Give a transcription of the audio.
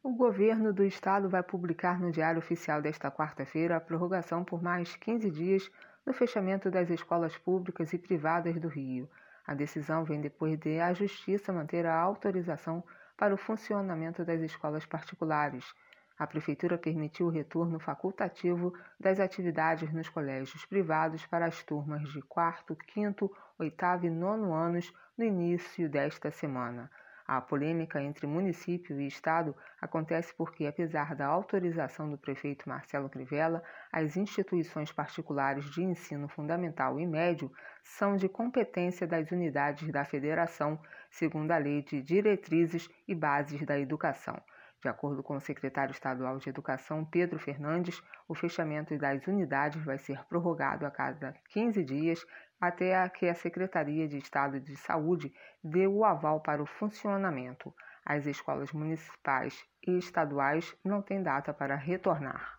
O governo do estado vai publicar no Diário Oficial desta quarta-feira a prorrogação por mais 15 dias do fechamento das escolas públicas e privadas do Rio. A decisão vem depois de a Justiça manter a autorização para o funcionamento das escolas particulares. A Prefeitura permitiu o retorno facultativo das atividades nos colégios privados para as turmas de 4º, 5º, 8º e 9º anos no início desta semana. A polêmica entre município e estado acontece porque, apesar da autorização do prefeito Marcelo Crivella, as instituições particulares de ensino fundamental e médio são de competência das unidades da federação, segundo a Lei de Diretrizes e Bases da Educação. De acordo com o secretário estadual de Educação, Pedro Fernandes, o fechamento das unidades vai ser prorrogado a cada 15 dias até que a Secretaria de Estado de Saúde dê o aval para o funcionamento. As escolas municipais e estaduais não têm data para retornar.